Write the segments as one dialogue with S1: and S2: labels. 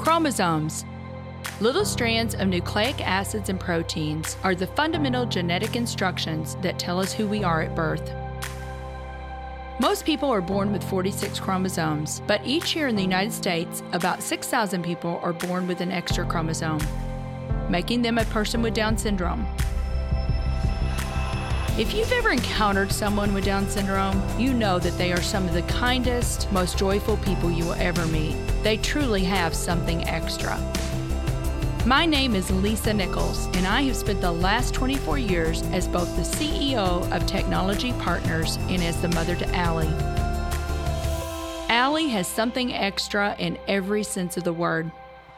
S1: Chromosomes. Little strands of nucleic acids and proteins are the fundamental genetic instructions that tell us who we are at birth. Most people are born with 46 chromosomes, but each year in the United States, about 6,000 people are born with an extra chromosome, making them a person with Down syndrome. If you've ever encountered someone with Down syndrome, you know that they are some of the kindest, most joyful people you will ever meet. They truly have something extra. My name is Lisa Nichols, and I have spent the last 24 years as both the CEO of Technology Partners and as the mother to Allie. Allie has something extra in every sense of the word.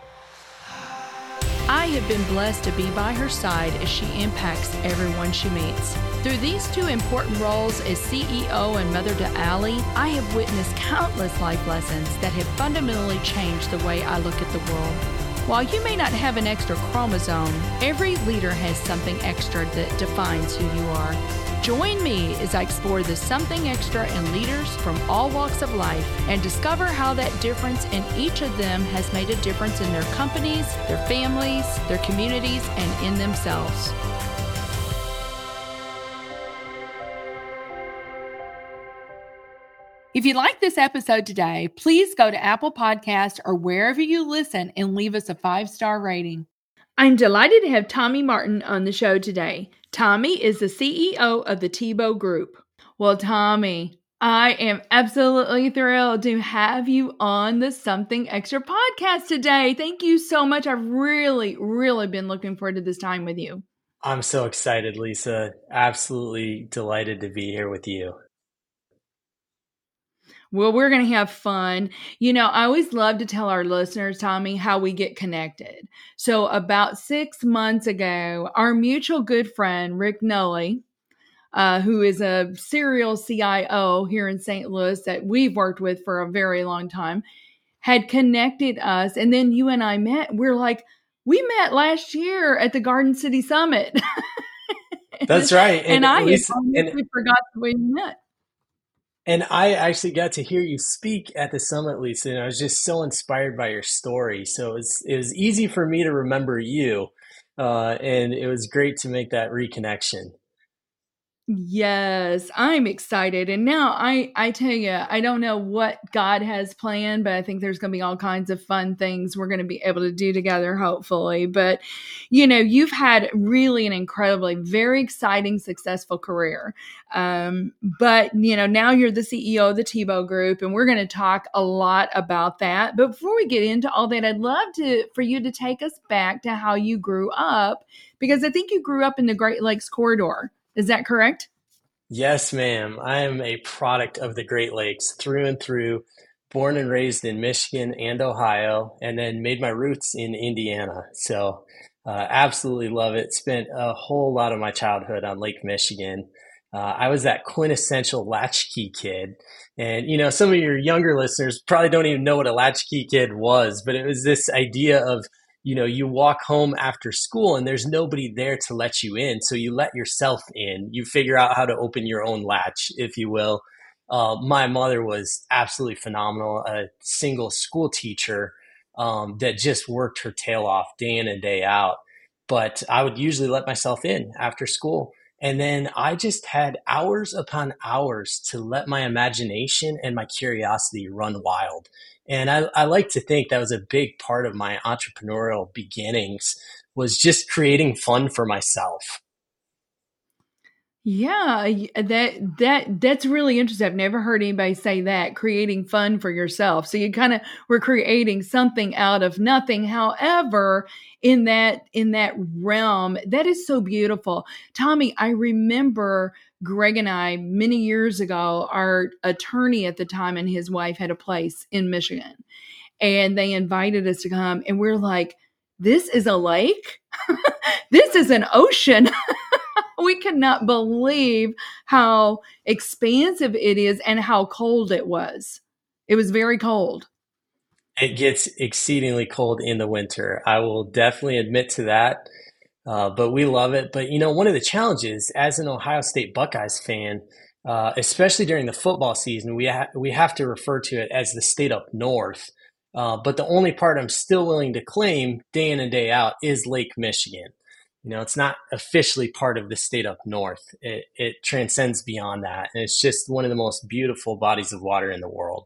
S1: I have been blessed to be by her side as she impacts everyone she meets. Through these two important roles as CEO and mother to Allie, I have witnessed countless life lessons that have fundamentally changed the way I look at the world. While you may not have an extra chromosome, every leader has something extra that defines who you are. Join me as I explore the something extra in leaders from all walks of life and discover how that difference in each of them has made a difference in their companies, their families, their communities, and in themselves. If you like this episode today, please go to Apple Podcasts or wherever you listen and leave us a 5-star rating. I'm delighted to have Tommy Martin on the show today. Tommy is the CEO of the Tebow Group. Well, Tommy, I am absolutely thrilled to have you on the Something Extra podcast today. Thank you so much. I've really been looking forward to this time with you.
S2: I'm so excited, Lisa. Absolutely delighted to be here with you.
S1: Well, we're going to have fun. I always love to tell our listeners, Tommy, how we get connected. So about 6 months ago, our mutual good friend, Rick Nully, who is a serial CIO here in St. Louis that we've worked with for a very long time, had connected us. And then you and I met. We're like, we met last year at the Garden City Summit.
S2: That's right.
S1: And I forgot the way we met.
S2: And I actually got to hear you speak at the summit, Lisa, and I was just so inspired by your story. So it was easy for me to remember you, and it was great to make that reconnection.
S1: Yes, I'm excited. And now I tell you, I don't know what God has planned, but I think there's going to be all kinds of fun things we're going to be able to do together, hopefully. But, you've had really an incredibly, very exciting, successful career. But, now you're the CEO of the Tebow Group, and we're going to talk a lot about that. But before we get into all that, I'd love for you to take us back to how you grew up, because I think you grew up in the Great Lakes corridor. Is that correct?
S2: Yes, ma'am. I am a product of the Great Lakes through and through, born and raised in Michigan and Ohio, and then made my roots in Indiana. So absolutely love it. Spent a whole lot of my childhood on Lake Michigan. I was that quintessential latchkey kid. And, some of your younger listeners probably don't even know what a latchkey kid was, but it was this idea of you walk home after school and there's nobody there to let you in. So you let yourself in. You figure out how to open your own latch, if you will. My mother was absolutely phenomenal, a single school teacher that just worked her tail off day in and day out. But I would usually let myself in after school. And then I just had hours upon hours to let my imagination and my curiosity run wild. And I like to think that was a big part of my entrepreneurial beginnings, was just creating fun for myself.
S1: Yeah, that's really interesting. I've never heard anybody say that, creating fun for yourself. So you kind of were creating something out of nothing. However, in that realm, that is so beautiful. Tommy, I remember Greg and I, many years ago, our attorney at the time and his wife had a place in Michigan, and they invited us to come, and we're like, this is a lake? This is an ocean. We cannot believe how expansive it is and how cold it was. It was very cold.
S2: It gets exceedingly cold in the winter. I will definitely admit to that. But we love it. But, one of the challenges as an Ohio State Buckeyes fan, especially during the football season, we have to refer to it as the state up north. But the only part I'm still willing to claim day in and day out is Lake Michigan. It's not officially part of the state up north. It transcends beyond that. And it's just one of the most beautiful bodies of water in the world.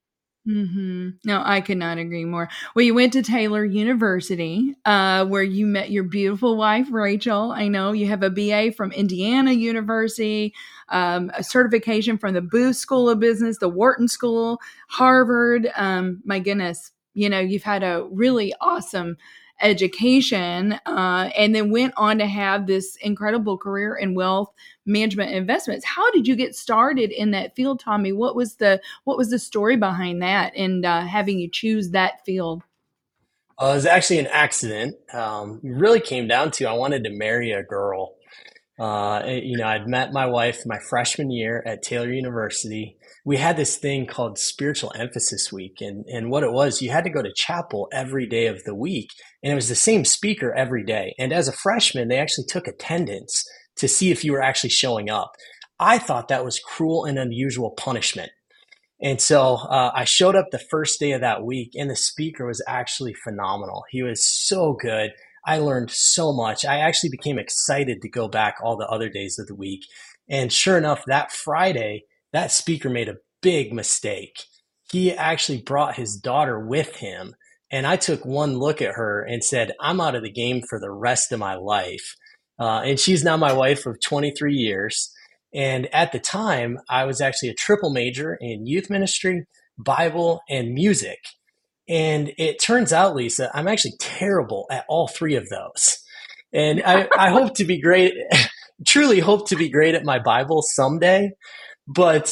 S1: No, I could not agree more. Well, you went to Taylor University, where you met your beautiful wife, Rachel. I know you have a BA from Indiana University, a certification from the Booth School of Business, the Wharton School, Harvard. My goodness, you've had a really awesome education, and then went on to have this incredible career in wealth management investments. How did you get started in that field, Tommy? What was the story behind that, and having you choose that field?
S2: It was actually an accident. It really came down to I wanted to marry a girl. I'd met my wife my freshman year at Taylor University. We had this thing called Spiritual Emphasis Week. And what it was, you had to go to chapel every day of the week. And it was the same speaker every day. And as a freshman, they actually took attendance to see if you were actually showing up. I thought that was cruel and unusual punishment. And so I showed up the first day of that week, and the speaker was actually phenomenal. He was so good. I learned so much. I actually became excited to go back all the other days of the week. And sure enough, that Friday, that speaker made a big mistake. He actually brought his daughter with him. And I took one look at her and said, I'm out of the game for the rest of my life. And she's now my wife of 23 years. And at the time, I was actually a triple major in youth ministry, Bible, and music. And it turns out, Lisa, I'm actually terrible at all three of those. And I hope to be great, truly hope to be great at my Bible someday. But,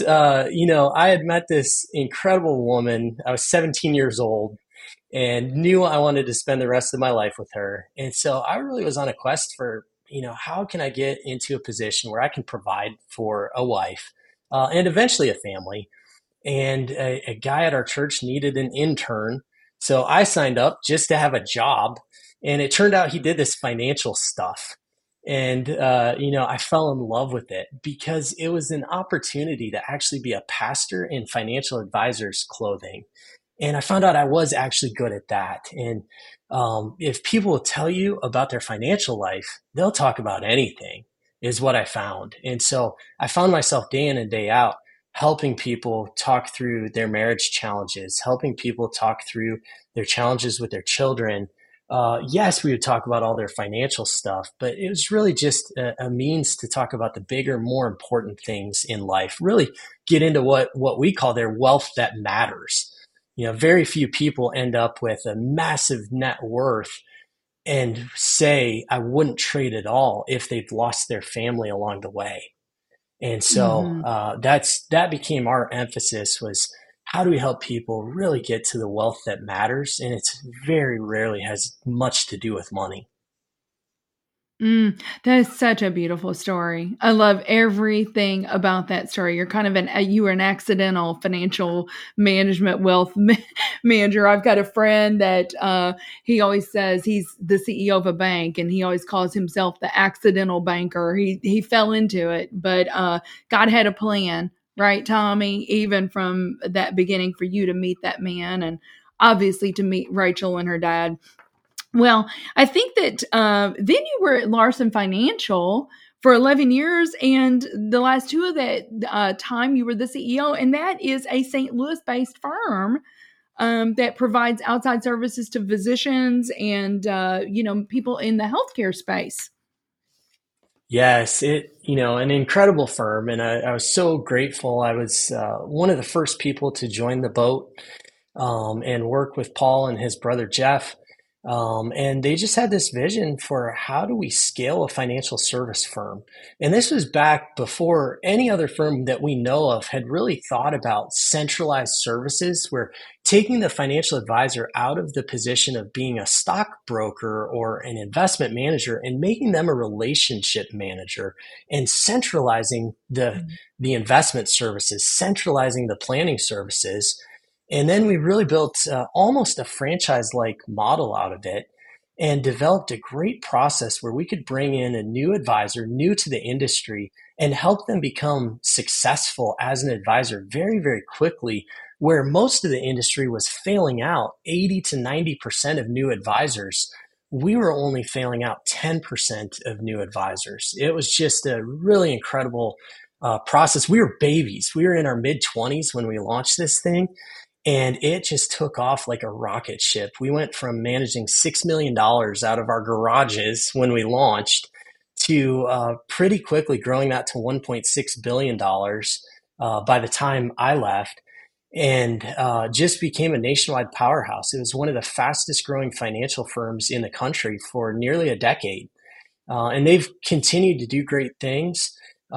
S2: I had met this incredible woman. I was 17 years old and knew I wanted to spend the rest of my life with her. And so I really was on a quest for, how can I get into a position where I can provide for a wife and eventually a family. And a guy at our church needed an intern. So I signed up just to have a job. And it turned out he did this financial stuff. And, I fell in love with it because it was an opportunity to actually be a pastor in financial advisor's clothing. And I found out I was actually good at that. And if people will tell you about their financial life, they'll talk about anything, is what I found. And so I found myself day in and day out helping people talk through their marriage challenges, helping people talk through their challenges with their children. Yes, we would talk about all their financial stuff, but it was really just a means to talk about the bigger, more important things in life, really get into what we call their wealth that matters. Very few people end up with a massive net worth and say, I wouldn't trade it all if they've lost their family along the way. And so that became our emphasis, was how do we help people really get to the wealth that matters? And it's very rarely has much to do with money.
S1: That is such a beautiful story. I love everything about that story. You're kind of you were an accidental financial management wealth manager. I've got a friend that he always says he's the CEO of a bank, and he always calls himself the accidental banker. He fell into it, but God had a plan, right, Tommy? Even from that beginning, for you to meet that man, and obviously to meet Rachel and her dad. Well, I think that then you were at Larson Financial for 11 years, and the last two of that time you were the CEO, and that is a St. Louis-based firm that provides outside services to physicians and people in the healthcare space.
S2: Yes, an incredible firm, and I was so grateful. I was one of the first people to join the boat and work with Paul and his brother Jeff. And they just had this vision for how do we scale a financial service firm. And this was back before any other firm that we know of had really thought about centralized services, where taking the financial advisor out of the position of being a stockbroker or an investment manager and making them a relationship manager, and centralizing the investment services, centralizing the planning services. And then we really built almost a franchise-like model out of it, and developed a great process where we could bring in a new advisor, new to the industry, and help them become successful as an advisor very, very quickly where most of the industry was failing out 80 to 90% of new advisors. We were only failing out 10% of new advisors. It was just a really incredible process. We were babies. We were in our mid 20s when we launched this thing, and it just took off like a rocket ship. We went from managing $6 million out of our garages when we launched to pretty quickly growing that to $1.6 billion by the time I left, and just became a nationwide powerhouse. It was one of the fastest growing financial firms in the country for nearly a decade. And they've continued to do great things.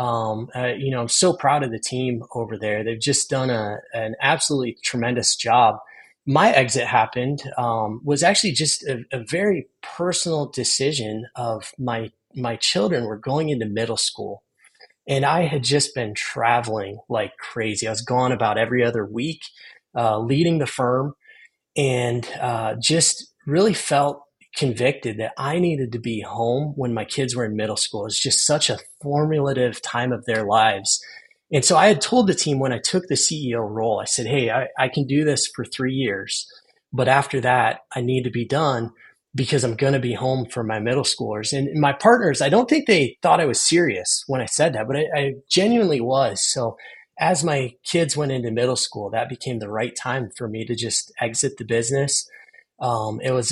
S2: I'm so proud of the team over there. They've just done an absolutely tremendous job. My exit happened was actually just a very personal decision of my children were going into middle school. And I had just been traveling like crazy. I was gone about every other week, leading the firm, and just really felt convicted that I needed to be home when my kids were in middle school. It was just such a formative time of their lives. And so I had told the team when I took the CEO role, I said, hey, I can do this for 3 years, but after that, I need to be done because I'm going to be home for my middle schoolers. And my partners, I don't think they thought I was serious when I said that, but I genuinely was. So as my kids went into middle school, that became the right time for me to just exit the business. It was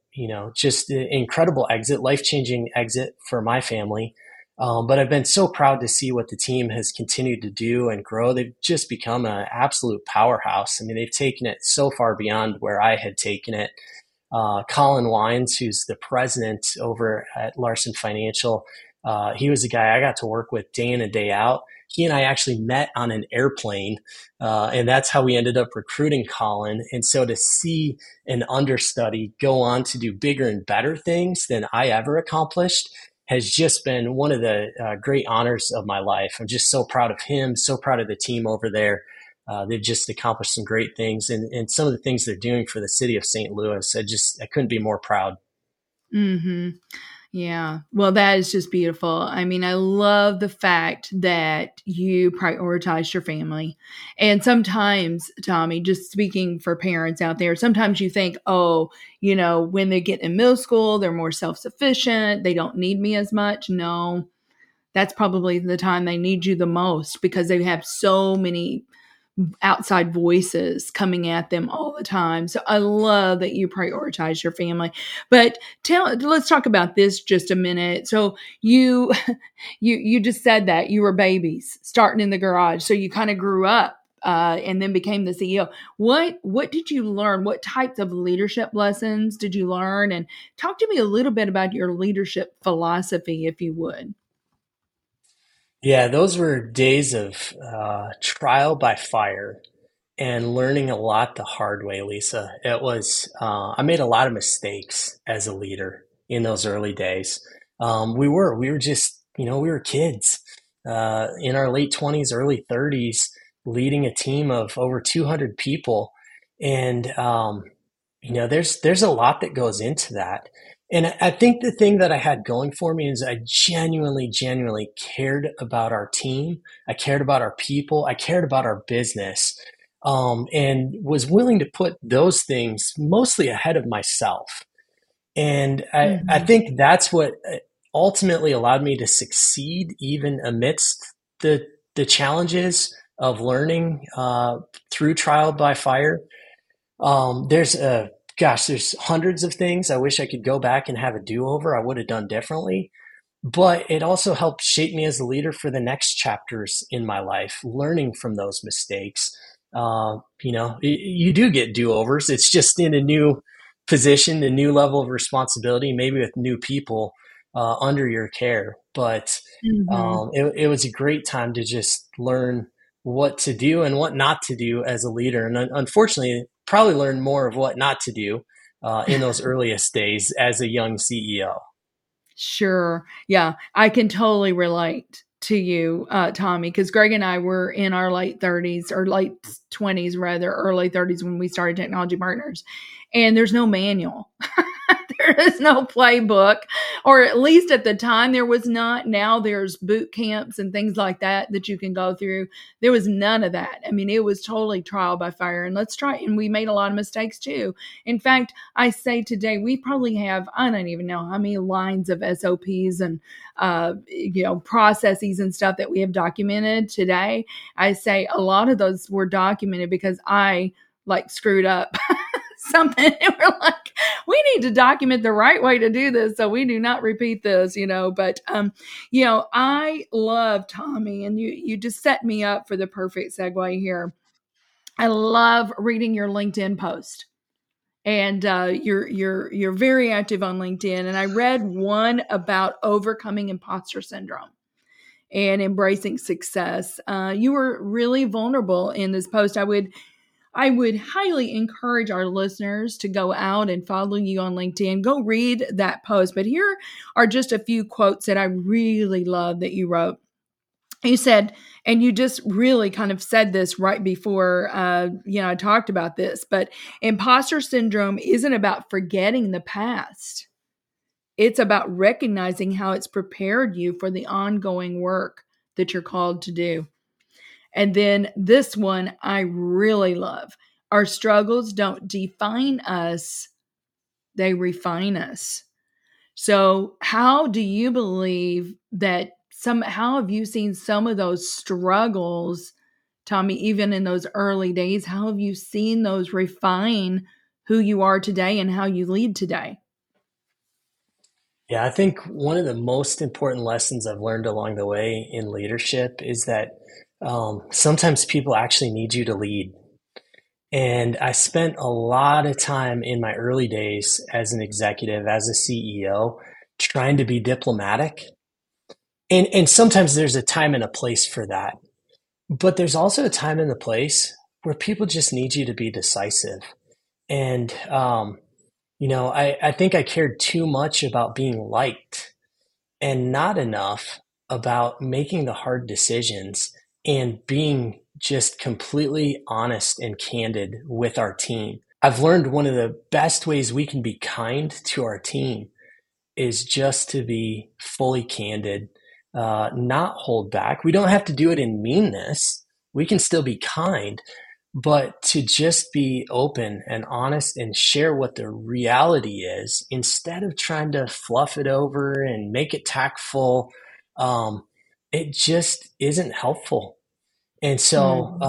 S2: just an incredible exit, life-changing exit for my family. But I've been so proud to see what the team has continued to do and grow. They've just become an absolute powerhouse. I mean, they've taken it so far beyond where I had taken it. Colin Wines, who's the president over at Larson Financial, he was a guy I got to work with day in and day out. He and I actually met on an airplane, and that's how we ended up recruiting Colin. And so to see an understudy go on to do bigger and better things than I ever accomplished has just been one of the great honors of my life. I'm just so proud of him, so proud of the team over there. They've just accomplished some great things, and some of the things they're doing for the city of St. Louis. I couldn't be more proud.
S1: Mm-hmm. Yeah. Well, that is just beautiful. I mean, I love the fact that you prioritize your family. And sometimes, Tommy, just speaking for parents out there, sometimes you think, oh, when they get in middle school, they're more self-sufficient. They don't need me as much. No, that's probably the time they need you the most because they have so many outside voices coming at them all the time. So I love that you prioritize your family. But let's talk about this just a minute. So you you just said that you were babies starting in the garage. So you kind of grew up and then became the CEO. What did you learn? What types of leadership lessons did you learn? And talk to me a little bit about your leadership philosophy, if you would.
S2: Yeah, those were days of trial by fire and learning a lot the hard way, Lisa. I made a lot of mistakes as a leader in those early days. We were just, we were kids in our late 20s, early 30s, leading a team of over 200 people. And, there's a lot that goes into that. And I think the thing that I had going for me is I genuinely, genuinely cared about our team. I cared about our people. I cared about our business, and was willing to put those things mostly ahead of myself. And I think that's what ultimately allowed me to succeed even amidst the challenges of learning through trial by fire. There's hundreds of things I wish I could go back and have a do-over. I would have done differently. But it also helped shape me as a leader for the next chapters in my life, learning from those mistakes. You do get do-overs. It's just in a new position, a new level of responsibility, maybe with new people under your care. But it was a great time to just learn what to do and what not to do as a leader. And unfortunately, probably learned more of what not to do in those earliest days as a young CEO.
S1: Sure. Yeah, I can totally relate to you, Tommy, because Greg and I were in our late 30s or late 20s, rather, early 30s when we started Technology Partners. And there's no manual. There is no playbook, or at least at the time there was not. Now there's boot camps and things like that that you can go through. There was none of that. I mean, it was totally trial by fire, and let's try. And we made a lot of mistakes too. In fact, I say today we probably have, I don't even know how many lines of SOPs and processes and stuff that we have documented today. I say a lot of those were documented because I screwed up something. And we're like, we need to document the right way to do this so we do not repeat this, But, I love Tommy, and you just set me up for the perfect segue here. I love reading your LinkedIn post. And you're very active on LinkedIn. And I read one about overcoming imposter syndrome and embracing success. You were really vulnerable in this post. I would highly encourage our listeners to go out and follow you on LinkedIn. Go read that post. But here are just a few quotes that I really love that you wrote. You said, and you just really kind of said this right before, I talked about this, but imposter syndrome isn't about forgetting the past. It's about recognizing how it's prepared you for the ongoing work that you're called to do. And then this one I really love. Our struggles don't define us, they refine us. So how do you believe that how have you seen some of those struggles, Tommy, even in those early days? How have you seen those refine who you are today and how you lead today?
S2: Yeah, I think one of the most important lessons I've learned along the way in leadership is that sometimes people actually need you to lead. And I spent a lot of time in my early days as an executive, as a CEO, trying to be diplomatic. And sometimes there's a time and a place for that. But there's also a time and a place where people just need you to be decisive. And, I think I cared too much about being liked and not enough about making the hard decisions and being just completely honest and candid with our team. I've learned one of the best ways we can be kind to our team is just to be fully candid, not hold back. We don't have to do it in meanness. We can still be kind, but to just be open and honest and share what the reality is instead of trying to fluff it over and make it tactful. It just isn't helpful. And so,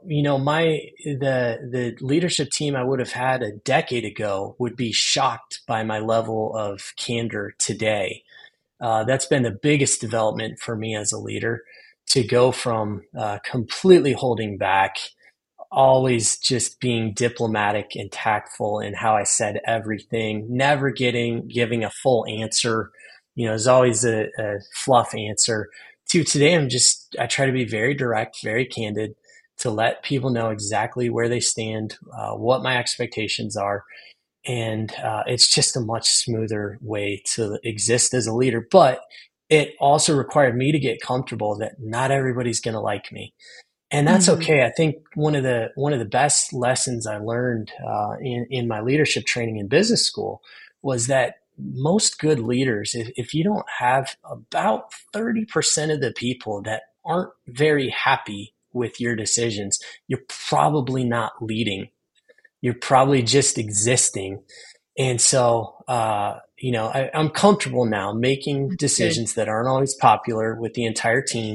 S2: the leadership team I would have had a decade ago would be shocked by my level of candor today. That's been the biggest development for me as a leader, to go from completely holding back, always just being diplomatic and tactful in how I said everything, never giving a full answer. There's always a fluff answer. To today, I try to be very direct, very candid, to let people know exactly where they stand, what my expectations are. And it's just a much smoother way to exist as a leader. But it also required me to get comfortable that not everybody's going to like me. And that's okay. I think one of the best lessons I learned in my leadership training in business school was that most good leaders, if you don't have about 30% of the people that aren't very happy with your decisions, you're probably not leading. You're probably just existing. And so, I'm comfortable now making decisions that aren't always popular with the entire team.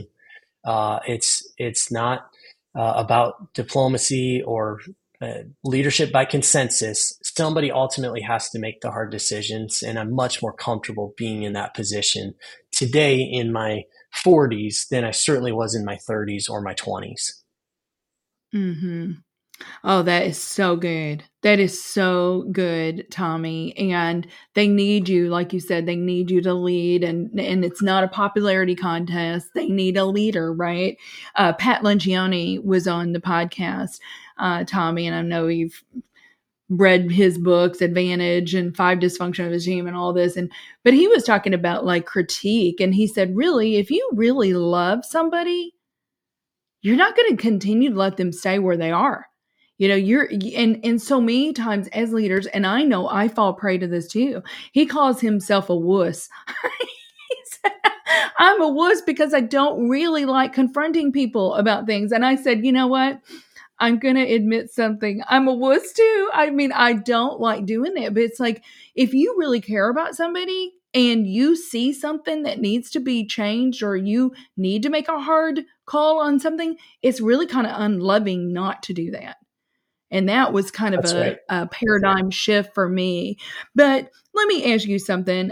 S2: It's not about diplomacy or leadership by consensus. Somebody ultimately has to make the hard decisions, and I'm much more comfortable being in that position today in my 40s than I certainly was in my 30s or my 20s.
S1: Mm-hmm. Oh, that is so good. That is so good, Tommy. And they need you, like you said, they need you to lead, and it's not a popularity contest. They need a leader, right? Pat Lencioni was on the podcast, Tommy, and I know you've read his books, Advantage and Five Dysfunction of a Team and all this. But he was talking about critique. And he said, really, if you really love somebody, you're not going to continue to let them stay where they are. You're and so many times as leaders, and I know I fall prey to this too. He calls himself a wuss. He said, I'm a wuss because I don't really like confronting people about things. And I said, you know what? I'm going to admit something. I'm a wuss too. I mean, I don't like doing it, but it's like, if you really care about somebody and you see something that needs to be changed, or you need to make a hard call on something, it's really kind of unloving not to do that. And that was kind of
S2: That's right.
S1: a paradigm shift for me. But let me ask you something.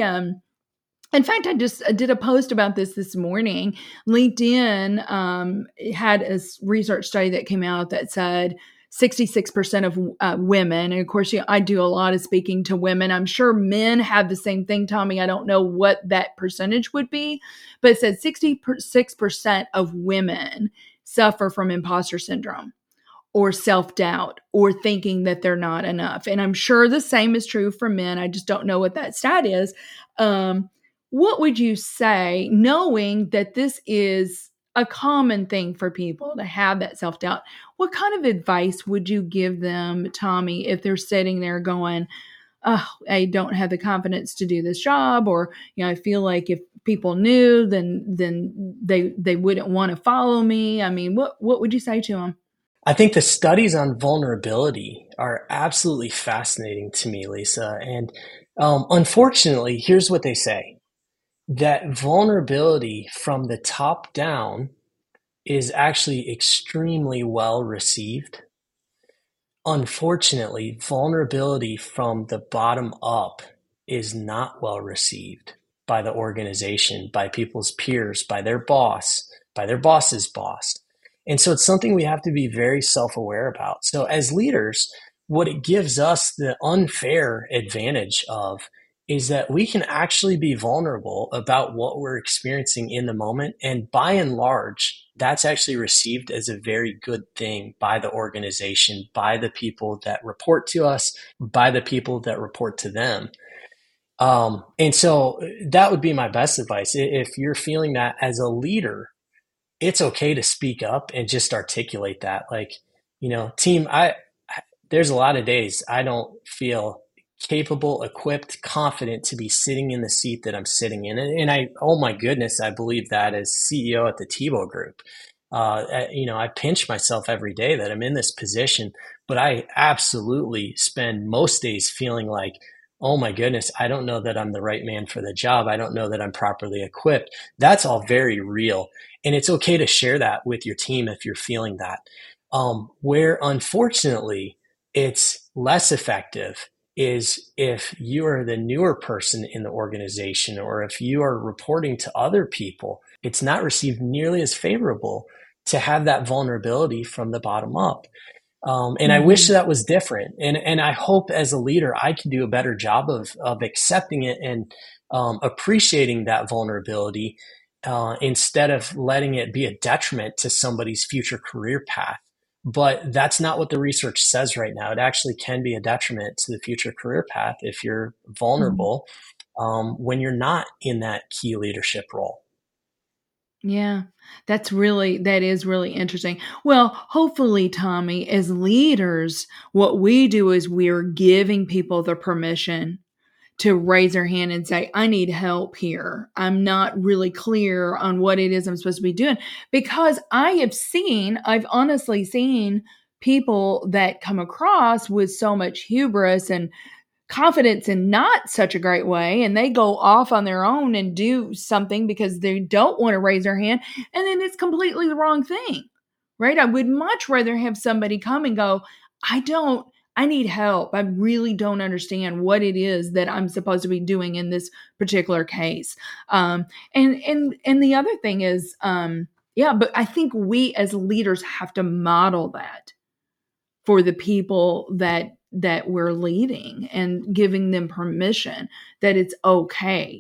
S1: In fact, I just did a post about this morning. LinkedIn had a research study that came out that said 66% of women, and of course, I do a lot of speaking to women. I'm sure men have the same thing, Tommy. I don't know what that percentage would be, but it said 66% of women suffer from imposter syndrome or self-doubt or thinking that they're not enough. And I'm sure the same is true for men. I just don't know what that stat is. What would you say, knowing that this is a common thing for people to have that self-doubt? What kind of advice would you give them, Tommy, if they're sitting there going, oh, I don't have the confidence to do this job, or, I feel like if people knew, then they wouldn't want to follow me. I mean, what would you say to them?
S2: I think the studies on vulnerability are absolutely fascinating to me, Lisa. And unfortunately, here's what they say, that vulnerability from the top down is actually extremely well received. Unfortunately, vulnerability from the bottom up is not well received by the organization, by people's peers, by their boss, by their boss's boss. And so it's something we have to be very self-aware about. So as leaders, what it gives us the unfair advantage of is that we can actually be vulnerable about what we're experiencing in the moment. And by and large, that's actually received as a very good thing by the organization, by the people that report to us, by the people that report to them. And so that would be my best advice. If you're feeling that as a leader, it's okay to speak up and just articulate that. Like, team, there's a lot of days I don't feel capable, equipped, confident to be sitting in the seat that I'm sitting in. And oh my goodness, I believe that as CEO at the Tebow Group. I pinch myself every day that I'm in this position, but I absolutely spend most days feeling like, oh my goodness, I don't know that I'm the right man for the job. I don't know that I'm properly equipped. That's all very real. And it's okay to share that with your team if you're feeling that. Where unfortunately it's less effective is if you are the newer person in the organization, or if you are reporting to other people, it's not received nearly as favorable to have that vulnerability from the bottom up. And I wish that was different. And I hope as a leader, I can do a better job of accepting it and appreciating that vulnerability instead of letting it be a detriment to somebody's future career path. But that's not what the research says right now. It actually can be a detriment to the future career path if you're vulnerable when you're not in that key leadership role.
S1: Yeah, that is really interesting. Well, hopefully, Tommy, as leaders, what we do is we're giving people the permission to raise their hand and say, I need help here. I'm not really clear on what it is I'm supposed to be doing. Because I've honestly seen people that come across with so much hubris and confidence in not such a great way, and they go off on their own and do something because they don't want to raise their hand, and then it's completely the wrong thing, right? I would much rather have somebody come and go, I need help. I really don't understand what it is that I'm supposed to be doing in this particular case. And the other thing is, but I think we as leaders have to model that for the people that we're leading, and giving them permission that it's okay,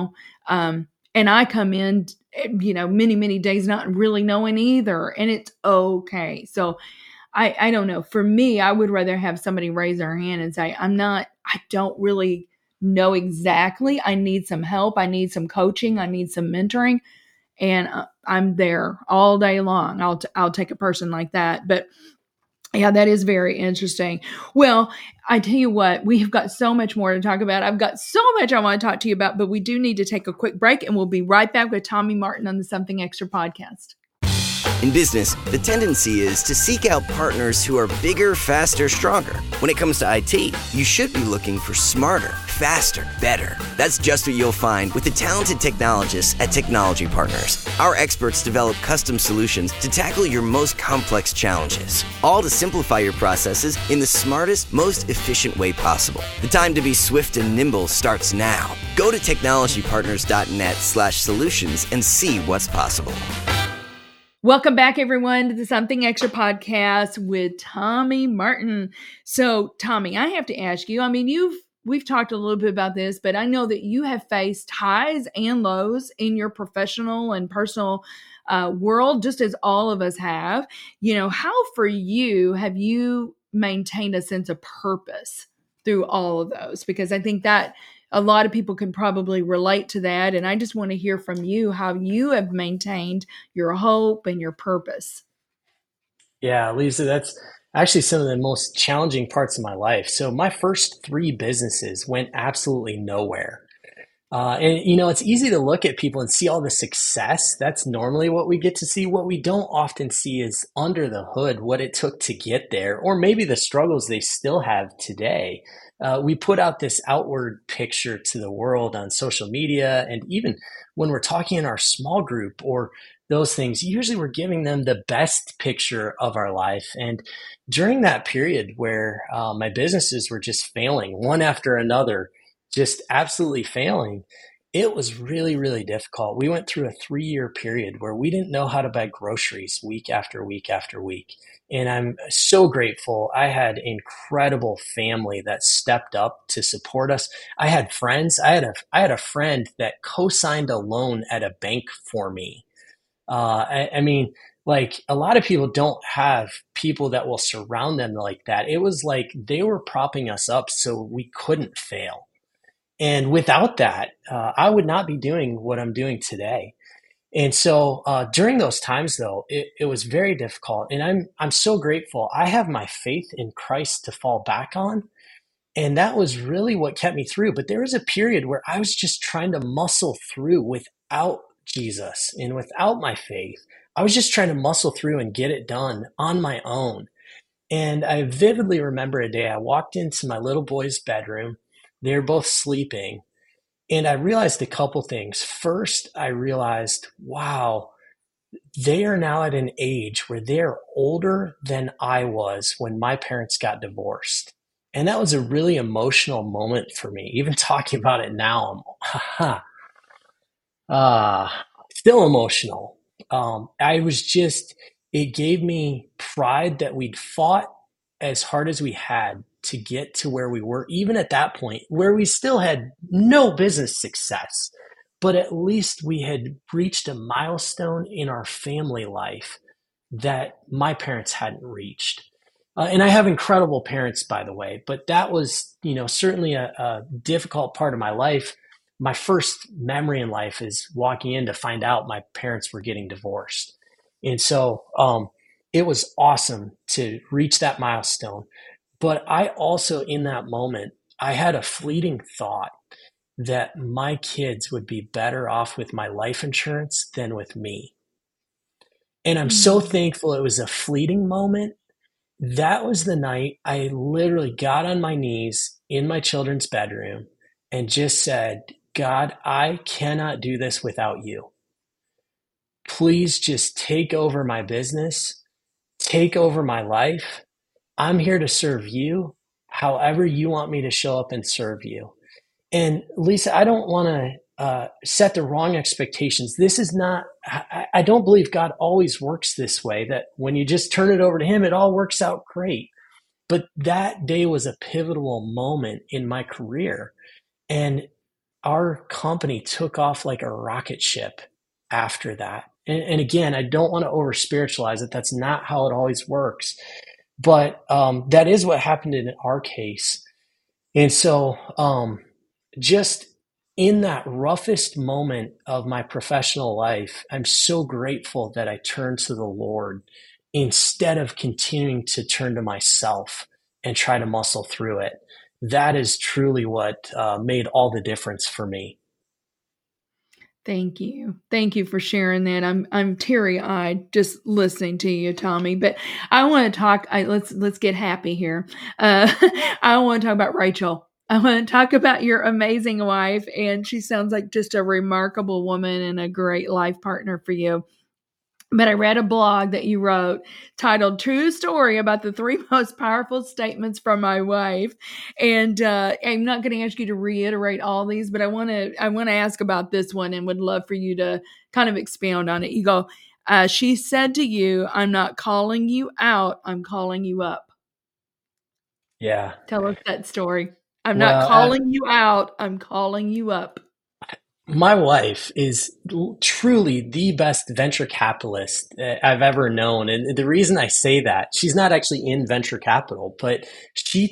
S1: and I come in, many, many days not really knowing either, and it's okay. So I don't know. For me, I would rather have somebody raise their hand and say, I don't really know exactly. I need some help. I need some coaching. I need some mentoring. And I'm there all day long. I'll take a person like that. But Yeah, that is very interesting. Well, I tell you what, we have got so much more to talk about. I've got so much I want to talk to you about, but we do need to take a quick break, and we'll be right back with Tommy Martin on the Something Extra podcast.
S3: In business, the tendency is to seek out partners who are bigger, faster, stronger. When it comes to IT, you should be looking for smarter, faster, better. That's just what you'll find with the talented technologists at Technology Partners. Our experts develop custom solutions to tackle your most complex challenges, all to simplify your processes in the smartest, most efficient way possible. The time to be swift and nimble starts now. Go to technologypartners.net/solutions and see what's possible.
S1: Welcome back, everyone, to the Something Extra podcast with Tommy Martin. So, Tommy, I have to ask you, I mean, we've talked a little bit about this, but I know that you have faced highs and lows in your professional and personal world, just as all of us have. How for you have you maintained a sense of purpose through all of those? Because I think that a lot of people can probably relate to that. And I just want to hear from you how you have maintained your hope and your purpose.
S2: Yeah, Lisa, that's actually some of the most challenging parts of my life. So my first 3 businesses went absolutely nowhere. It's easy to look at people and see all the success. That's normally what we get to see. What we don't often see is under the hood, what it took to get there, or maybe the struggles they still have today. We put out this outward picture to the world on social media, and even when we're talking in our small group or those things, usually we're giving them the best picture of our life. And during that period where my businesses were just failing, one after another, just absolutely failing, it was really, really difficult. We went through a 3-year period where we didn't know how to buy groceries week after week after week. And I'm so grateful. I had incredible family that stepped up to support us. I had friends. I had a friend that co-signed a loan at a bank for me. I mean, like, a lot of people don't have people that will surround them like that. It was like they were propping us up so we couldn't fail. And without that, I would not be doing what I'm doing today. And so during those times, though, it was very difficult. And I'm so grateful. I have my faith in Christ to fall back on. And that was really what kept me through. But there was a period where I was just trying to muscle through without Jesus and without my faith. I was just trying to muscle through and get it done on my own. And I vividly remember a day I walked into my little boy's bedroom. They were both sleeping. And I realized a couple things. First, I realized, wow, they are now at an age where they're older than I was when my parents got divorced. And that was a really emotional moment for me. Even talking about it now, I'm still emotional. It gave me pride that we'd fought as hard as we had to get to where we were, even at that point where we still had no business success, but at least we had reached a milestone in our family life that my parents hadn't reached. And I have incredible parents, by the way, but that was, certainly a difficult part of my life. My first memory in life is walking in to find out my parents were getting divorced. And so it was awesome to reach that milestone. But I also, in that moment, I had a fleeting thought that my kids would be better off with my life insurance than with me. And I'm so thankful it was a fleeting moment. That was the night I literally got on my knees in my children's bedroom and just said, God, I cannot do this without you. Please just take over my business, take over my life. I'm here to serve you however you want me to show up and serve you. And Lisa, I don't want to set the wrong expectations. This is not, I don't believe God always works this way, that when you just turn it over to him, it all works out great. But that day was a pivotal moment in my career. And our company took off like a rocket ship after that. And again, I don't want to over spiritualize it. That's not how it always works. But that is what happened in our case. And so just in that roughest moment of my professional life, I'm so grateful that I turned to the Lord instead of continuing to turn to myself and try to muscle through it. That is truly what made all the difference for me.
S1: Thank you. Thank you for sharing that. I'm teary-eyed just listening to you, Tommy. But I want to talk. Let's get happy here. I want to talk about Rachel. I want to talk about your amazing wife, and she sounds like just a remarkable woman and a great life partner for you. But I read a blog that you wrote titled "True Story About the 3 Most Powerful Statements from My Wife." And I'm not going to ask you to reiterate all these, but I want to ask about this one and would love for you to kind of expound on it. You go, she said to you, "I'm not calling you out, I'm calling you up."
S2: Yeah.
S1: Tell us that story. I'm not calling you out, I'm calling you up.
S2: My wife is truly the best venture capitalist I've ever known. And the reason I say that, she's not actually in venture capital, but she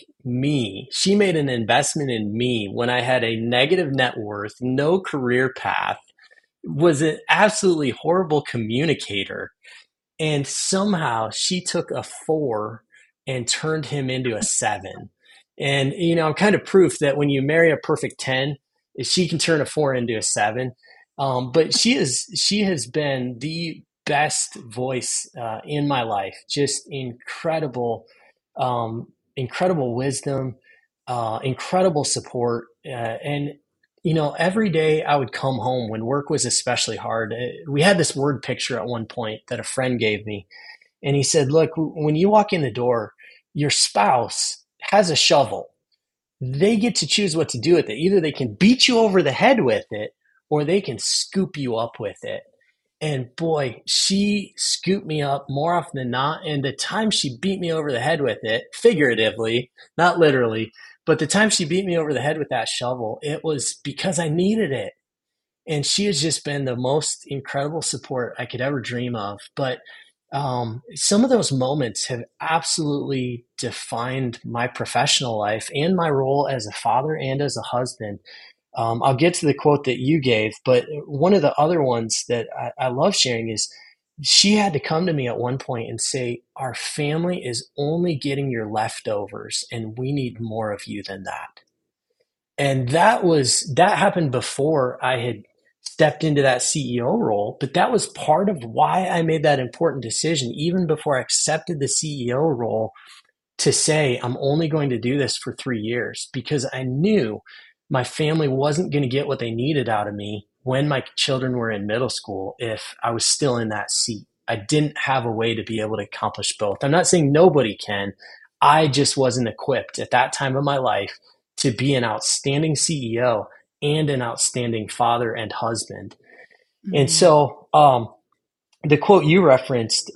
S2: made an investment in me when I had a negative net worth, no career path, was an absolutely horrible communicator. And somehow she took a 4 and turned him into a 7. And, I'm kind of proof that when you marry a perfect 10, she can turn a 4 into a 7. But she has been the best voice in my life. Just incredible, incredible wisdom, incredible support. And every day I would come home when work was especially hard. We had this word picture at one point that a friend gave me. And he said, look, when you walk in the door, your spouse has a shovel. They get to choose what to do with it. Either they can beat you over the head with it or they can scoop you up with it. And boy, she scooped me up more often than not. And the time she beat me over the head with it, figuratively, not literally, but the time she beat me over the head with that shovel, it was because I needed it. And she has just been the most incredible support I could ever dream of. But some of those moments have absolutely defined my professional life and my role as a father and as a husband. I'll get to the quote that you gave, but one of the other ones that I love sharing is she had to come to me at one point and say, our family is only getting your leftovers and we need more of you than that. And that happened before I had stepped into that CEO role, but that was part of why I made that important decision, even before I accepted the CEO role, to say, I'm only going to do this for 3 years, because I knew my family wasn't going to get what they needed out of me when my children were in middle school if I was still in that seat. I didn't have a way to be able to accomplish both. I'm not saying nobody can. I just wasn't equipped at that time of my life to be an outstanding CEO and an outstanding father and husband. Mm-hmm. And so the quote you referenced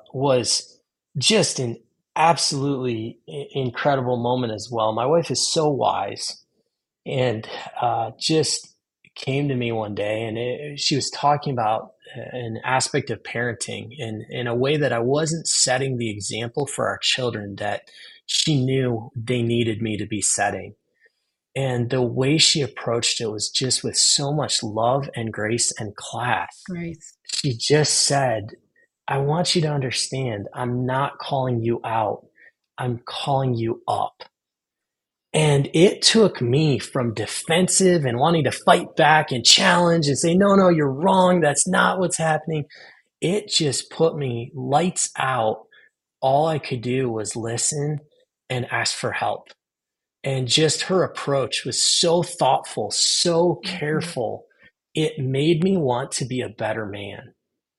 S2: was just an absolutely incredible moment as well. My wife is so wise and just came to me one day, and she was talking about an aspect of parenting in a way that I wasn't setting the example for our children that she knew they needed me to be setting. And the way she approached it was just with so much love and grace and class.
S1: Grace.
S2: She just said, I want you to understand, I'm not calling you out. I'm calling you up. And it took me from defensive and wanting to fight back and challenge and say, no, you're wrong. That's not what's happening. It just put me lights out. All I could do was listen and ask for help. And just her approach was so thoughtful, so careful. It made me want to be a better man.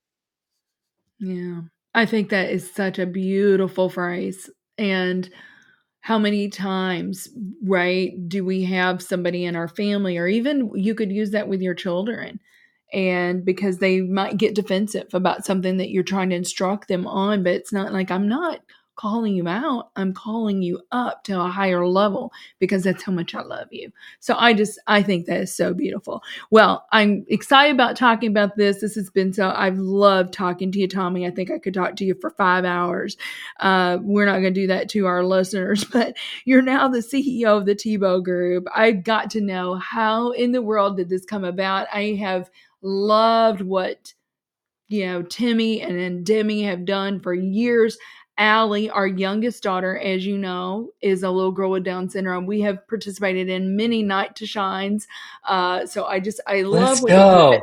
S1: Yeah, I think that is such a beautiful phrase. And how many times, right, do we have somebody in our family, or even you could use that with your children, and because they might get defensive about something that you're trying to instruct them on, but it's not like, I'm not calling you out, I'm calling you up to a higher level because that's how much I love you. So I think that is so beautiful. Well, I'm excited about talking about this. This has been I've loved talking to you, Tommy. I think I could talk to you for 5 hours. We're not going to do that to our listeners, but you're now the CEO of the Tebow Group. I got to know, how in the world did this come about? I have loved what Timmy and then Demi have done for years. Allie, our youngest daughter, as you know, is a little girl with Down syndrome. We have participated in many Night to Shines. So I
S2: Let's
S1: love what you do.
S2: go.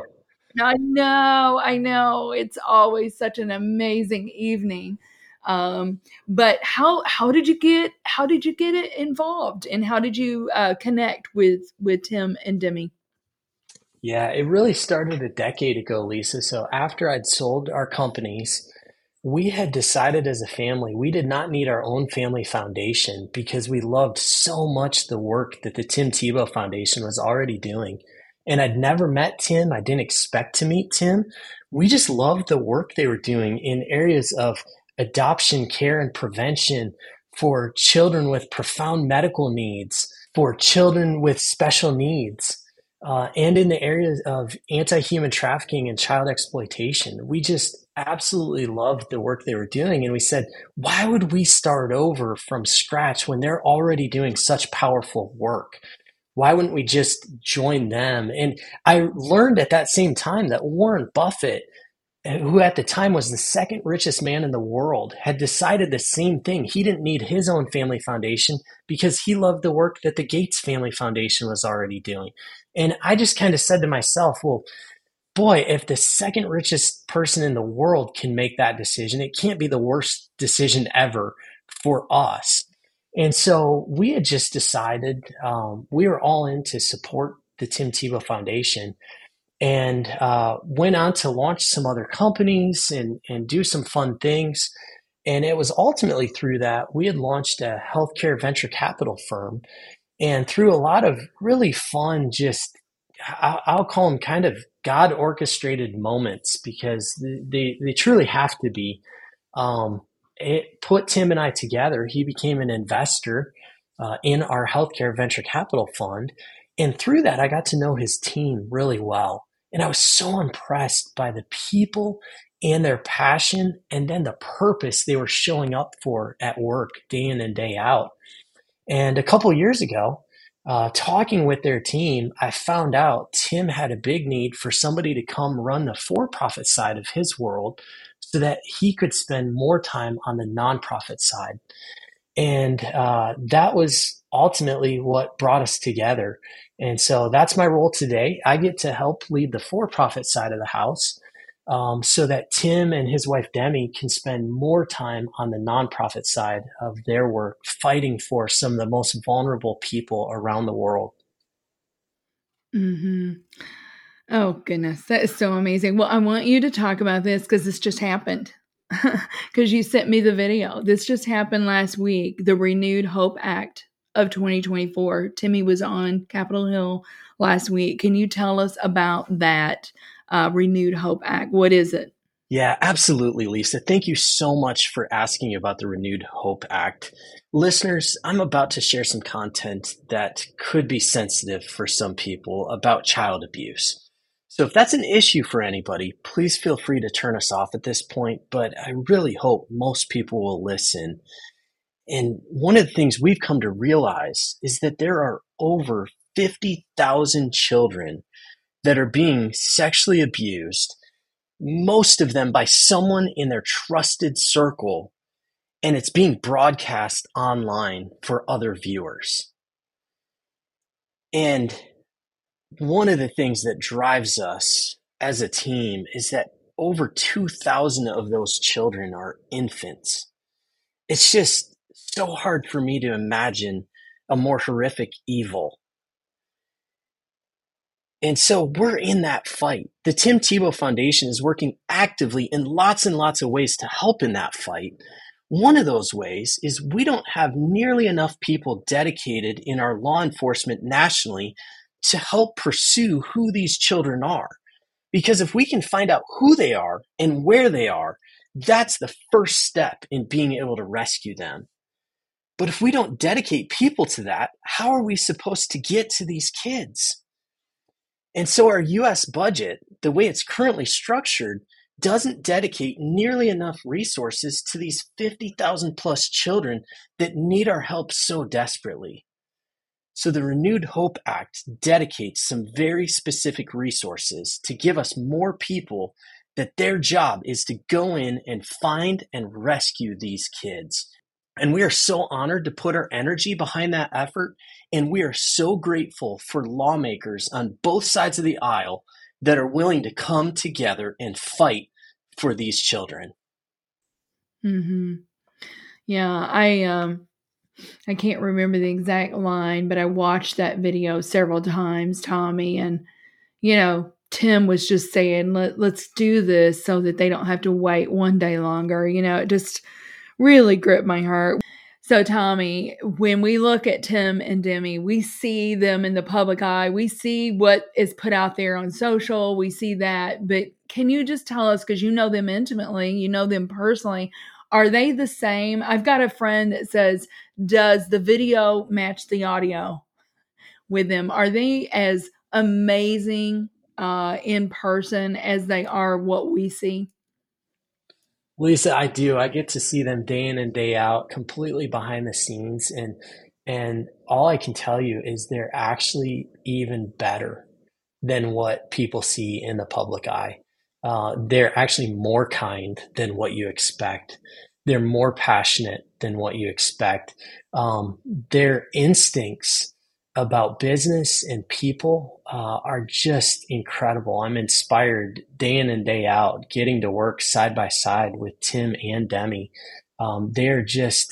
S1: I know. It's always such an amazing evening. But how did you get it involved, and how did you connect with Tim and Demi?
S2: Yeah, it really started a decade ago, Lisa. So after I'd sold our companies, we had decided as a family we did not need our own family foundation because we loved so much the work that the Tim Tebow Foundation was already doing. And I'd never met Tim. I didn't expect to meet Tim. We just loved the work they were doing in areas of adoption, care, and prevention for children with profound medical needs, for children with special needs, and in the areas of anti-human trafficking and child exploitation. We just absolutely loved the work they were doing. And we said, why would we start over from scratch when they're already doing such powerful work? Why wouldn't we just join them? And I learned at that same time that Warren Buffett, who at the time was the second richest man in the world, had decided the same thing. He didn't need his own family foundation because he loved the work that the Gates Family Foundation was already doing. And I just kind of said to myself, well, boy, if the second richest person in the world can make that decision, it can't be the worst decision ever for us. And so we had just decided we were all in to support the Tim Tebow Foundation, and went on to launch some other companies and do some fun things. And it was ultimately through that we had launched a healthcare venture capital firm. And through a lot of really fun, just I'll call them kind of God orchestrated moments, because they truly have to be. It put Tim and I together. He became an investor in our healthcare venture capital fund. And through that, I got to know his team really well. And I was so impressed by the people and their passion, and then the purpose they were showing up for at work day in and day out. And a couple years ago, talking with their team, I found out Tim had a big need for somebody to come run the for-profit side of his world so that he could spend more time on the nonprofit side. And that was ultimately what brought us together. And so that's my role today. I get to help lead the for-profit side of the house, so that Tim and his wife Demi can spend more time on the nonprofit side of their work, fighting for some of the most vulnerable people around the world.
S1: Mm-hmm. Oh, goodness. That is so amazing. Well, I want you to talk about this because this just happened. Because you sent me the video. This just happened last week, the Renewed Hope Act of 2024. Timmy was on Capitol Hill last week. Can you tell us about that Renewed Hope Act? What is it?
S2: Yeah, absolutely, Lisa. Thank you so much for asking about the Renewed Hope Act. Listeners, I'm about to share some content that could be sensitive for some people about child abuse. So if that's an issue for anybody, please feel free to turn us off at this point, but I really hope most people will listen. And one of the things we've come to realize is that there are over 50,000 children that are being sexually abused, most of them by someone in their trusted circle, and it's being broadcast online for other viewers. And one of the things that drives us as a team is that over 2,000 of those children are infants. It's just so hard for me to imagine a more horrific evil. And so we're in that fight. The Tim Tebow Foundation is working actively in lots and lots of ways to help in that fight. One of those ways is we don't have nearly enough people dedicated in our law enforcement nationally to help pursue who these children are. Because if we can find out who they are and where they are, that's the first step in being able to rescue them. But if we don't dedicate people to that, how are we supposed to get to these kids? And so our U.S. budget, the way it's currently structured, doesn't dedicate nearly enough resources to these 50,000 plus children that need our help so desperately. So the Renewed Hope Act dedicates some very specific resources to give us more people that their job is to go in and find and rescue these kids. And we are so honored to put our energy behind that effort. And we are so grateful for lawmakers on both sides of the aisle that are willing to come together and fight for these children.
S1: Mm-hmm. Yeah, I can't remember the exact line, but I watched that video several times, Tommy, and Tim was just saying, let's do this so that they don't have to wait one day longer. It just really gripped my heart. So, Tommy, when we look at Tim and Demi, we see them in the public eye. We see what is put out there on social. We see that. But can you just tell us, because you know them intimately, you know them personally, are they the same? I've got a friend that says, does the video match the audio with them? Are they as amazing in person as they are what we see?
S2: Lisa, I do. I get to see them day in and day out, completely behind the scenes, and all I can tell you is they're actually even better than what people see in the public eye. They're actually more kind than what you expect. They're more passionate than what you expect. Their instincts about business and people are just incredible. I'm inspired day in and day out, getting to work side by side with Tim and Demi. They're just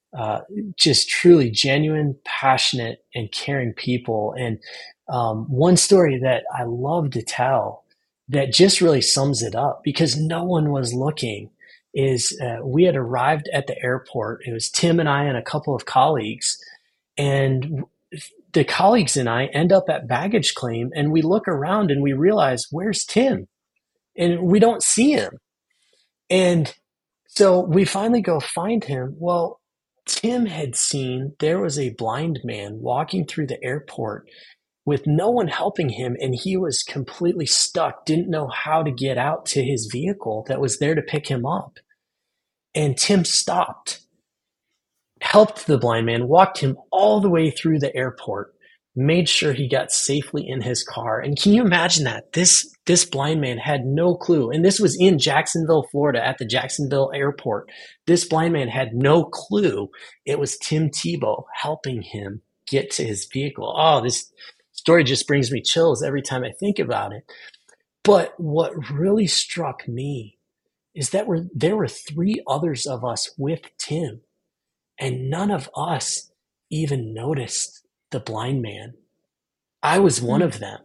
S2: truly genuine, passionate, and caring people. And one story that I love to tell that just really sums it up, because no one was looking, is we had arrived at the airport. It was Tim and I and a couple of colleagues, and the colleagues and I end up at baggage claim, and we look around and we realize, where's Tim? And we don't see him. And so we finally go find him. Well, Tim had seen there was a blind man walking through the airport with no one helping him, and he was completely stuck, didn't know how to get out to his vehicle that was there to pick him up. And Tim stopped, helped the blind man, walked him all the way through the airport, made sure he got safely in his car. And can you imagine that? This blind man had no clue. And this was in Jacksonville, Florida, at the Jacksonville airport. This blind man had no clue it was Tim Tebow helping him get to his vehicle. Oh, this story just brings me chills every time I think about it. But what really struck me is that there were 3 others of us with Tim, and none of us even noticed the blind man. I was one of them.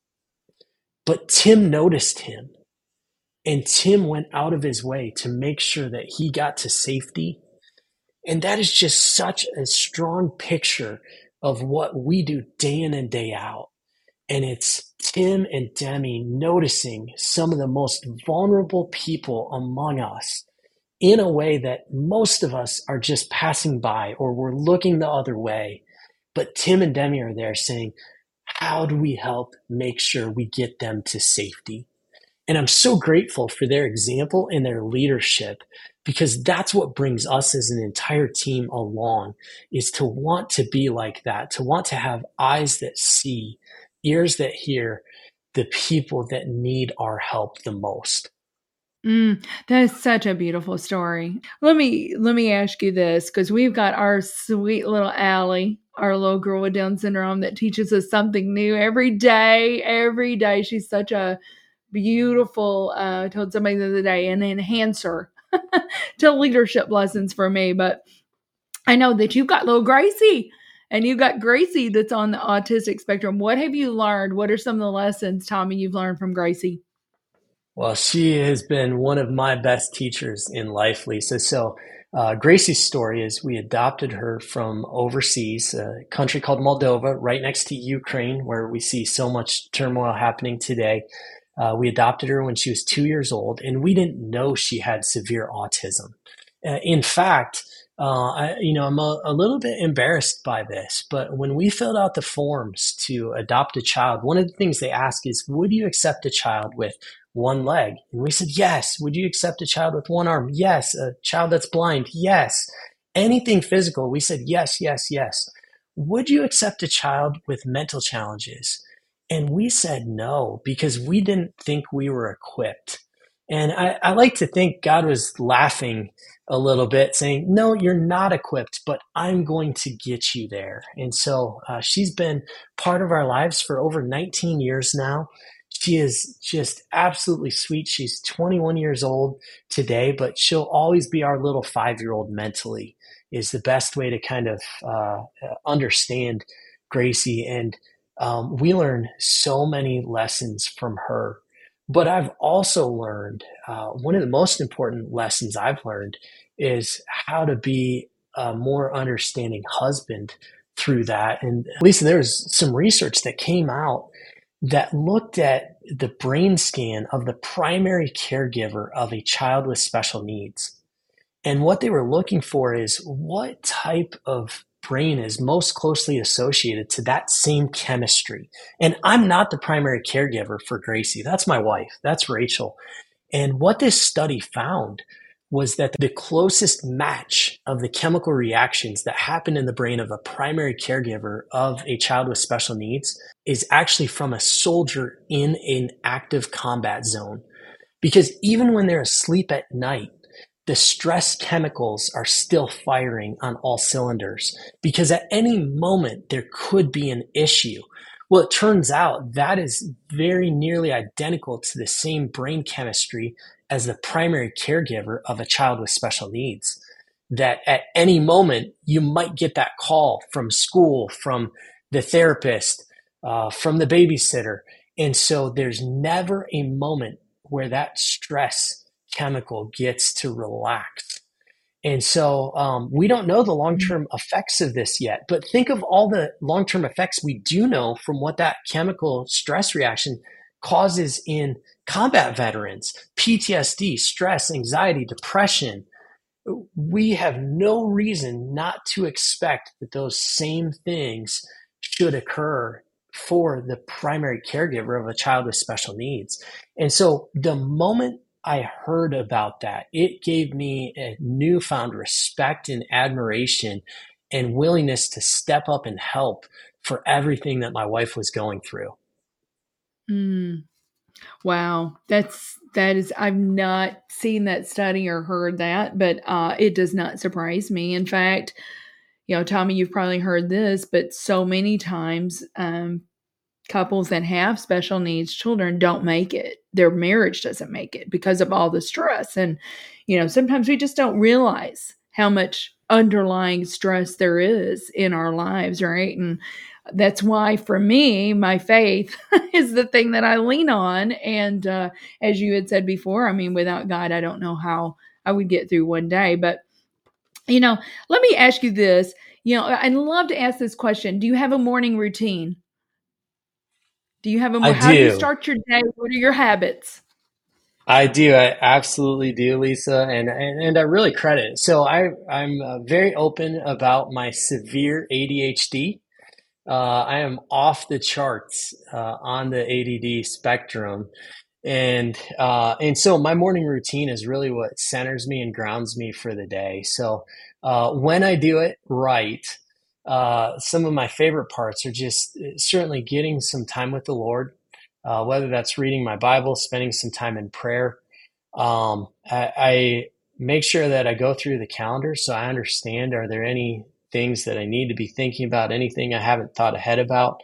S2: But Tim noticed him, and Tim went out of his way to make sure that he got to safety. And that is just such a strong picture of what we do day in and day out. And it's Tim and Demi noticing some of the most vulnerable people among us in a way that most of us are just passing by, or we're looking the other way. But Tim and Demi are there saying, how do we help make sure we get them to safety? And I'm so grateful for their example and their leadership, because that's what brings us as an entire team along, is to want to be like that, to want to have eyes that see, ears that hear the people that need our help the most.
S1: That is such a beautiful story. Let me ask you this, because we've got our sweet little Allie, our little girl with Down syndrome, that teaches us something new every day. Every day, she's such a beautiful. I told somebody the other day, an enhancer to leadership lessons for me. But I know that you've got little Gracie, and you've got Gracie that's on the autistic spectrum. What have you learned? What are some of the lessons, Tommy, you've learned from Gracie?
S2: Well, she has been one of my best teachers in life, Lisa. So Gracie's story is we adopted her from overseas, a country called Moldova, right next to Ukraine, where we see so much turmoil happening today. We adopted her when she was 2 years old, and we didn't know she had severe autism. In fact, I'm a little bit embarrassed by this, but when we filled out the forms to adopt a child, one of the things they ask is, would you accept a child with one leg? And we said, yes. Would you accept a child with one arm? Yes. A child that's blind? Yes. Anything physical? We said, yes, yes, yes. Would you accept a child with mental challenges? And we said no, because we didn't think we were equipped. And I like to think God was laughing a little bit, saying, no, you're not equipped, but I'm going to get you there. And so she's been part of our lives for over 19 years now. She is just absolutely sweet. She's 21 years old today, but she'll always be our little 5-year-old mentally, is the best way to kind of understand Gracie. And we learn so many lessons from her. But I've also learned one of the most important lessons I've learned is how to be a more understanding husband through that. And Lisa, there was some research that came out that looked at the brain scan of the primary caregiver of a child with special needs. And what they were looking for is what type of brain is most closely associated to that same chemistry. And I'm not the primary caregiver for Gracie. That's my wife. That's Rachel. And what this study found was that the closest match of the chemical reactions that happen in the brain of a primary caregiver of a child with special needs is actually from a soldier in an active combat zone. Because even when they're asleep at night, the stress chemicals are still firing on all cylinders, because at any moment there could be an issue. Well, it turns out that is very nearly identical to the same brain chemistry as the primary caregiver of a child with special needs. That at any moment you might get that call from school, from the therapist, from the babysitter. And so there's never a moment where that stress chemical gets to relax. And so we don't know the long-term effects of this yet, but think of all the long-term effects we do know from what that chemical stress reaction causes in combat veterans: PTSD, stress, anxiety, depression. We have no reason not to expect that those same things should occur for the primary caregiver of a child with special needs. And so the moment I heard about that, it gave me a newfound respect and admiration and willingness to step up and help for everything that my wife was going through.
S1: Wow. That is, I've not seen that study or heard that, but it does not surprise me. In fact, Tommy, you've probably heard this, but so many times, couples that have special needs children don't make it. Their marriage doesn't make it because of all the stress. And, sometimes we just don't realize how much underlying stress there is in our lives, right? And that's why, for me, my faith is the thing that I lean on. And as you had said before, without God, I don't know how I would get through one day. But, let me ask you this. I'd love to ask this question. Do you have a morning routine? Do you have how do you start your day? What are your habits?
S2: I do. I absolutely do, Lisa. And I really credit it. So I'm very open about my severe ADHD. I am off the charts on the ADD spectrum. And so my morning routine is really what centers me and grounds me for the day. So when I do it right, some of my favorite parts are just certainly getting some time with the Lord, whether that's reading my Bible, spending some time in prayer. I make sure that I go through the calendar so I understand, are there any things that I need to be thinking about, anything I haven't thought ahead about.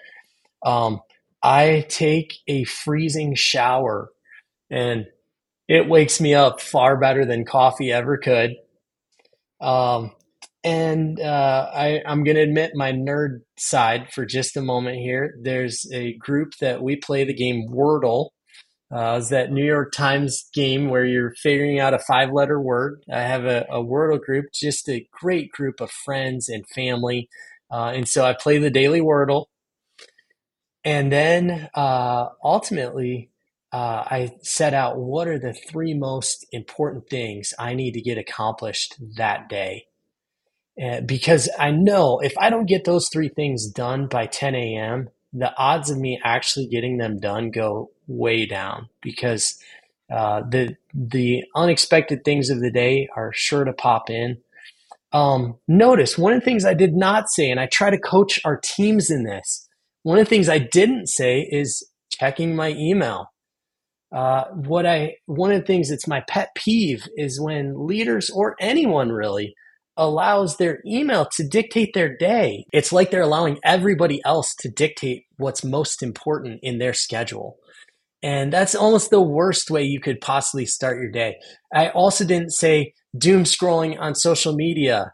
S2: I take a freezing shower, and it wakes me up far better than coffee ever could. I'm going to admit my nerd side for just a moment here. There's a group that we play the game Wordle. It's that New York Times game where you're figuring out a 5-letter word. I have a Wordle group, just a great group of friends and family. And so I play the daily Wordle. And then ultimately, I set out what are the 3 most important things I need to get accomplished that day. Because I know if I don't get those 3 things done by 10 a.m., the odds of me actually getting them done go way down, because the unexpected things of the day are sure to pop in. Notice one of the things I did not say, and I try to coach our teams in this, one of the things I didn't say is checking my email. One of the things that's my pet peeve is when leaders or anyone really allows their email to dictate their day. It's like they're allowing everybody else to dictate what's most important in their schedule. And that's almost the worst way you could possibly start your day. I also didn't say doom scrolling on social media.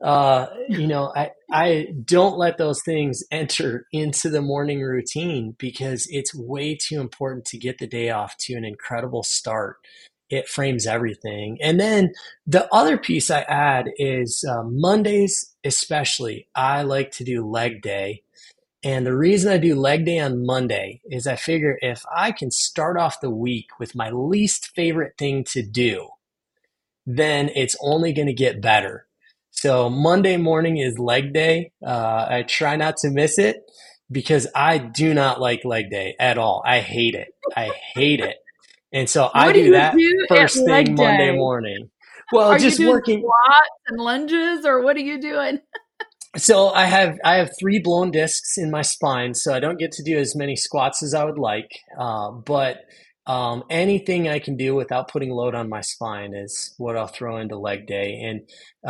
S2: I don't let those things enter into the morning routine because it's way too important to get the day off to an incredible start. It frames everything. And then the other piece I add is Mondays, especially, I like to do leg day. And the reason I do leg day on Monday is I figure if I can start off the week with my least favorite thing to do, then it's only going to get better. So Monday morning is leg day. I try not to miss it because I do not like leg day at all. I hate it. I hate it. And so I do that first thing Monday morning. Well,
S1: Are
S2: just
S1: you doing
S2: working
S1: squats and lunges, or what are you doing?
S2: So I have 3 blown discs in my spine, so I don't get to do as many squats as I would like. But anything I can do without putting load on my spine is what I'll throw into leg day. And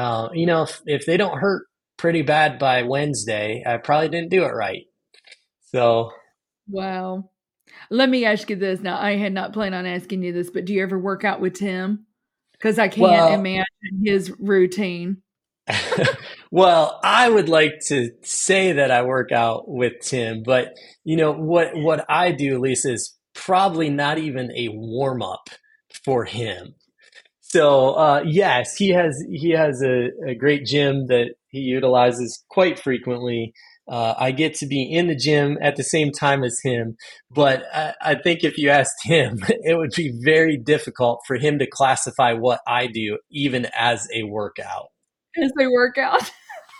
S2: if they don't hurt pretty bad by Wednesday, I probably didn't do it right. So
S1: Wow. Let me ask you this. Now, I had not planned on asking you this, but do you ever work out with Tim? Because I can't imagine his routine.
S2: Well, I would like to say that I work out with Tim, but what I do, Lisa, is probably not even a warm up for him. So yes, he has a great gym that he utilizes quite frequently. I get to be in the gym at the same time as him, but I think if you asked him, it would be very difficult for him to classify what I do even as a workout.
S1: As they work out.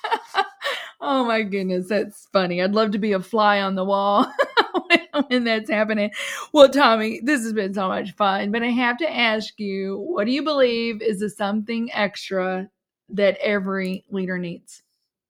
S1: Oh my goodness, that's funny. I'd love to be a fly on the wall when that's happening. Well, Tommy, this has been so much fun, but I have to ask you, what do you believe is the something extra that every leader needs?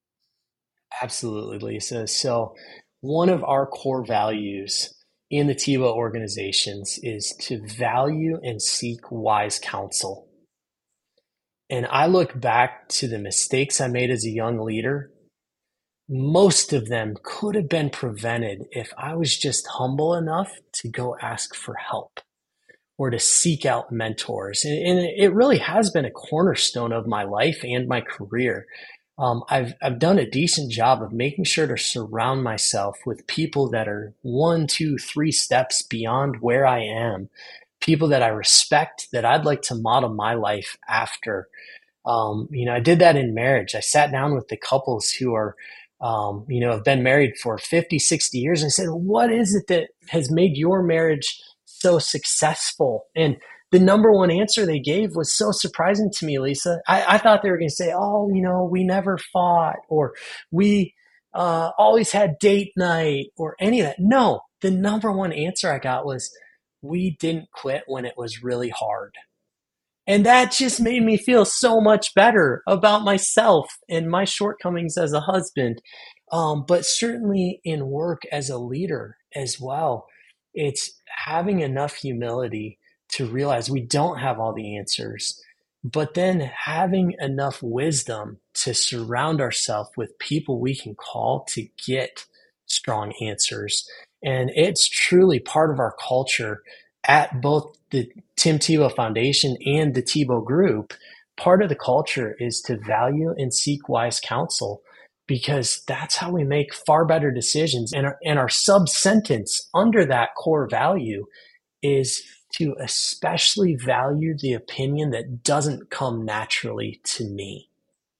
S2: Absolutely, Lisa. So one of our core values in the TIBA organizations is to value and seek wise counsel. And I look back to the mistakes I made as a young leader. Most of them could have been prevented if I was just humble enough to go ask for help or to seek out mentors. And it really has been a cornerstone of my life and my career. I've done a decent job of making sure to surround myself with people that are 1, 2, 3 steps beyond where I am, people that I respect, that I'd like to model my life after. I did that in marriage. I sat down with the couples who are, have been married for 50, 60 years and said, what is it that has made your marriage so successful? And the number one answer they gave was so surprising to me, Lisa. I thought they were going to say, we never fought, or we always had date night, or any of that. No, the number one answer I got was, we didn't quit when it was really hard. And that just made me feel so much better about myself and my shortcomings as a husband. But certainly in work as a leader as well, it's having enough humility to realize we don't have all the answers, but then having enough wisdom to surround ourselves with people we can call to get strong answers. And it's truly part of our culture at both the Tim Tebow Foundation and the Tebow Group. Part of the culture is to value and seek wise counsel, because that's how we make far better decisions. And our sub-sentence under that core value is to especially value the opinion that doesn't come naturally to me.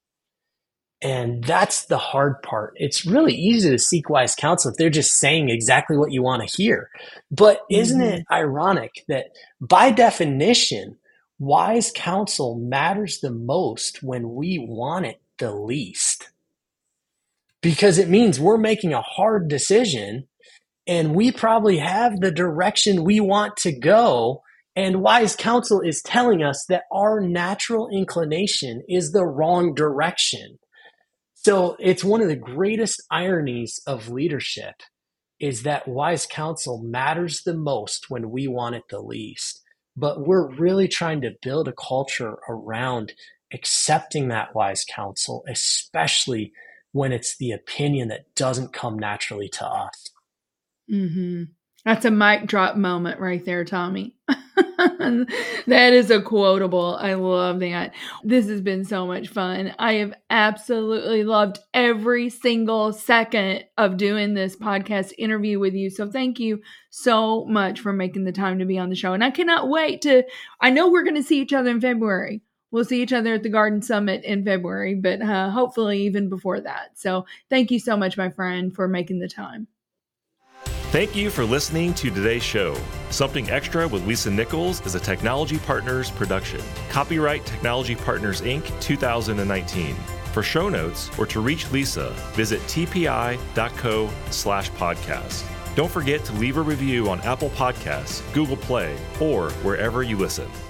S2: And that's the hard part. It's really easy to seek wise counsel if they're just saying exactly what you want to hear. But isn't it ironic that by definition, wise counsel matters the most when we want it the least? Because it means we're making a hard decision and we probably have the direction we want to go. And wise counsel is telling us that our natural inclination is the wrong direction. So it's one of the greatest ironies of leadership is that wise counsel matters the most when we want it the least. But we're really trying to build a culture around accepting that wise counsel, especially when it's the opinion that doesn't come naturally to us.
S1: Mm-hmm. That's a mic drop moment right there, Tommy. That is a quotable. I love that. This has been so much fun. I have absolutely loved every single second of doing this podcast interview with you. So thank you so much for making the time to be on the show. And I cannot wait I know we're going to see each other in February. We'll see each other at the Garden Summit in February, but hopefully even before that. So thank you so much, my friend, for making the time.
S4: Thank you for listening to today's show. Something Extra with Lisa Nichols is a Technology Partners production. Copyright Technology Partners, Inc. 2019. For show notes or to reach Lisa, visit tpi.co/podcast. Don't forget to leave a review on Apple Podcasts, Google Play, or wherever you listen.